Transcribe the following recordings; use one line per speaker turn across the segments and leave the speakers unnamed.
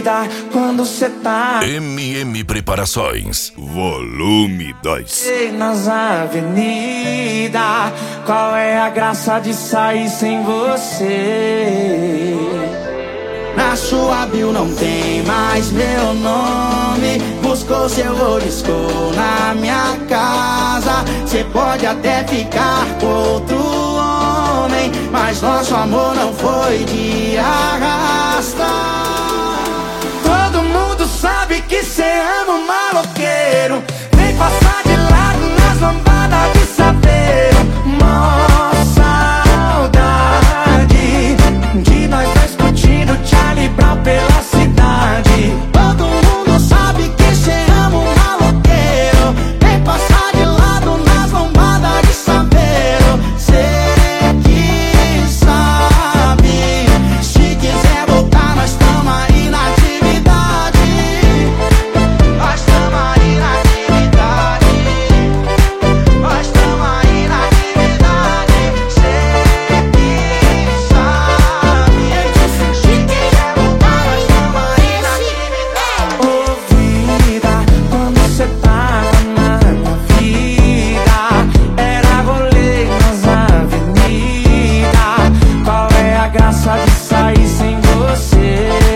vida quando cê tá
MM Preparações, volume 2.
nas avenidas. Qual é a graça de sair sem você? Na sua bio não tem mais meu nome. Buscou seu olisco na minha casa. Cê pode até ficar com outro homem, mas nosso amor não foi de arrasta. Todo mundo sabe que cê ama um maloqueiro. Vem passar de lado nas lambadas de saveiro. Mó saudade de nós dois curtindo Charlie Brown pela cidade. Todo mundo sabe que cê ama um maloqueiro. Vem passar de lado nas lambadas de saveiro. Cê que sabe, se quiser voltar nós tamo aí na atividade. Nós tamo aí na atividade. Nós tamo aí na atividade. Cê que sabe, se quiser voltar nós tamo aí na atividade. Ô vida, quando cê tava na minha vida, era rolê nas avenidas. Qual é a graça de sair sem você?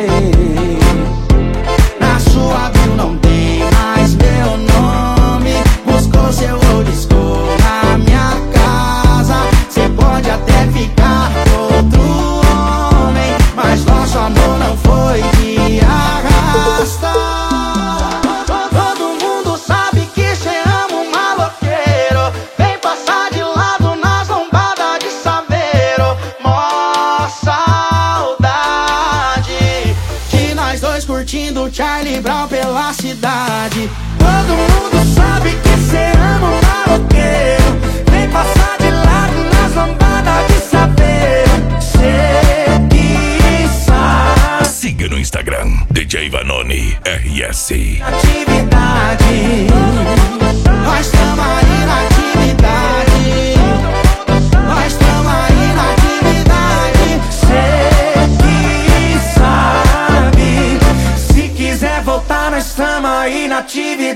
Na sua bio não tem mais meu nome. Buscou seu olisco na minha casa. Cê pode até ficar com outro homem, mas nosso amor não foi de arrasta. Todo mundo sabe que cê ama um maloqueiro. Vem passar de lado nas lombadas de saveiro. Mó saudade de nós dois curtindo Charlie Brown pela cidade. Todo mundo sabe que cê ama um maloqueiro. Vem passar de lado nas lombadas de saveiro. Cê que sabe.
Siga no Instagram, DJ Vanoni RS.
Atividade. Nós tamo aí na atividade. Nós tamo aí na atividade. Cê que sabe, se quiser voltar nós tamo aí na atividade.